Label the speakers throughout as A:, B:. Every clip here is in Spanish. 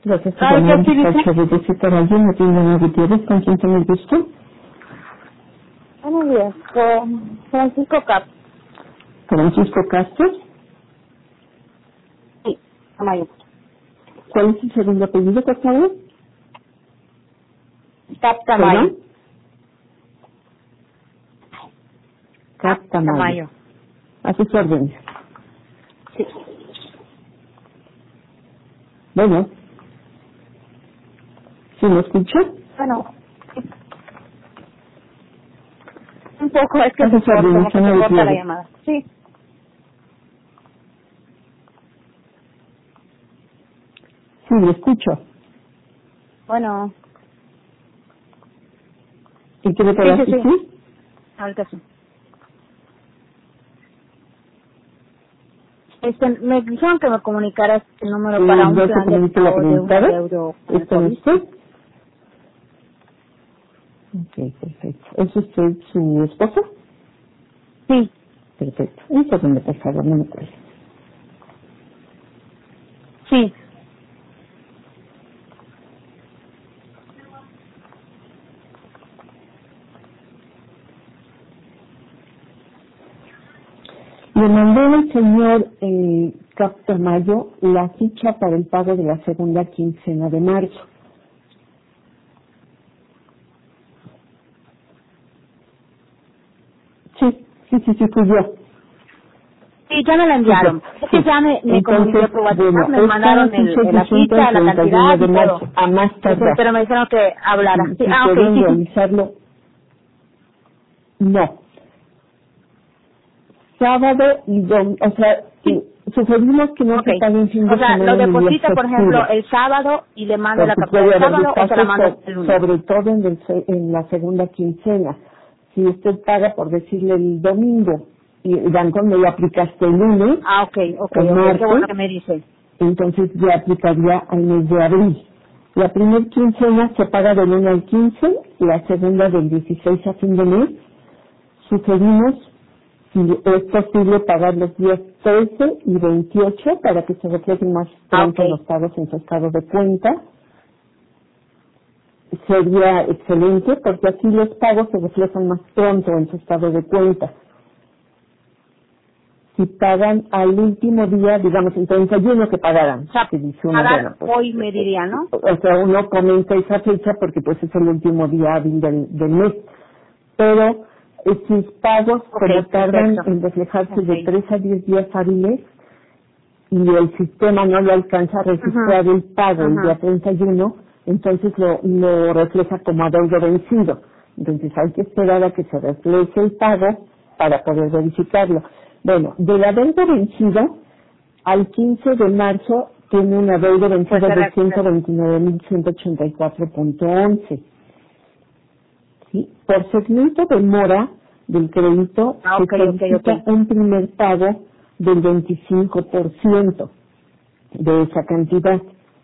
A: Gracias por
B: Ay,
A: llamar
B: ¿qué
A: al
B: dice?
A: despacho de César Allí, Martina Gutiérrez, ¿con quién tengo el gusto?
B: Buenos días, con Francisco Cap.
A: Francisco Castro.
B: Sí, Tamayo.
A: ¿Cuál es su segundo apellido, por favor?
B: Cap Tamayo.
A: ¿Perdón? Cap Tamayo. A sus órdenes.
B: Sí.
A: Bueno, ¿sí me escucha?
B: Bueno, un poco, es que
A: A
B: se
A: sus
B: corta,
A: órdenes,
B: como que se
A: señora
B: corta la
A: Gutiérrez.
B: llamada. Sí.
A: Sí, le escucho.
B: Bueno,
A: ¿Y qué le
B: sí,
A: puedo
B: sí, sí.
A: asistir?
B: Ahorita sí. Me dijeron que me comunicara este número para un
A: ¿Ya se
B: plan de
A: comunica la
B: pago de un
A: preguntada?
B: adeudo con el
A: ¿Es con
B: COVID.
A: usted? Ok, perfecto. ¿Es usted su esposo?
B: Sí.
A: Perfecto. Un segundo, por favor, no me cuelgue.
B: Sí.
A: Le mandé al señor Captamayo la ficha para el pago de la segunda quincena de marzo. Sí, fui yo.
B: Sí, ya me la
A: Fui yo.
B: enviaron. Es que
A: Sí.
B: ya me comuniqué
A: Entonces,
B: por
A: bueno,
B: WhatsApp, me
A: esta
B: mandaron
A: ficha es
B: la
A: vigente el
B: ficha, la
A: 31
B: cantidad
A: de
B: y todo.
A: marzo, a más tardar.
B: Pero me dijeron que hablara. Sí,
A: Si
B: ok,
A: pueden
B: sí, sí.
A: realizarlo, no. Sábado y domingo, o sea, sugerimos que no
B: Ok.
A: se pague en fin
B: O
A: de
B: sea, lo
A: semana ni días
B: deposita, por ejemplo,
A: festivos,
B: el sábado y le mando la
A: porque
B: captura el
A: puede haber
B: sábado o se la
A: desfases,
B: mando el lunes.
A: sobre todo en la segunda quincena. Si usted paga, por decirle, el domingo y el banco no lo aplica hasta el lunes
B: Ah, ok,
A: o
B: qué bueno
A: martes,
B: que me dice.
A: entonces ya aplicaría al mes de abril. La primera quincena se paga del 1 al 15, la segunda del 16 a fin de mes. Sugerimos, si es posible, pagar los días 13 y 28 para que se reflejen más
B: Ah,
A: pronto
B: ok.
A: los pagos en su estado de cuenta. Sería excelente porque así los pagos se reflejan más pronto en su estado de cuenta. Si pagan al último día, digamos el 31 que pagaran,
B: O sea,
A: que dice uno,
B: pagar
A: bueno, pues,
B: hoy me diría, ¿no?
A: o sea, uno comenta esa fecha porque pues es el último día hábil del mes. Pero sus pagos, como
B: Ok,
A: tardan
B: perfecto.
A: en reflejarse de
B: Ok.
A: 3 a 10 días hábiles y el sistema no le alcanza a
B: Ajá,
A: registrar el pago el día
B: ajá.
A: 31, entonces lo refleja como adeudo vencido. Entonces hay que esperar a que se refleje el pago para poder verificarlo. Bueno, del adeudo vencido al 15 de marzo tiene un adeudo
B: Pues
A: vencido
B: se
A: de
B: recupera.
A: 129.184.11. ¿Sí? Por segmento de mora del crédito
B: Ah,
A: se
B: ok.
A: solicita un primer pago del 25% de esa cantidad,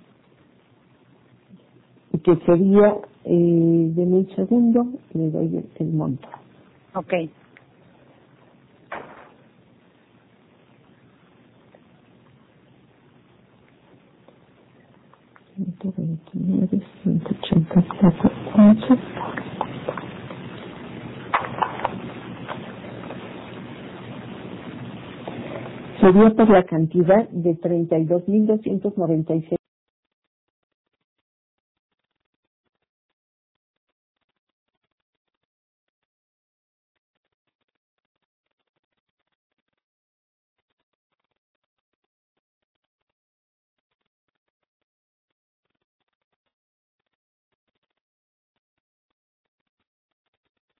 A: que sería, de un segundo, le doy el monto.
B: Ok.
A: 129, 184.11. Sería por la cantidad de 32.296.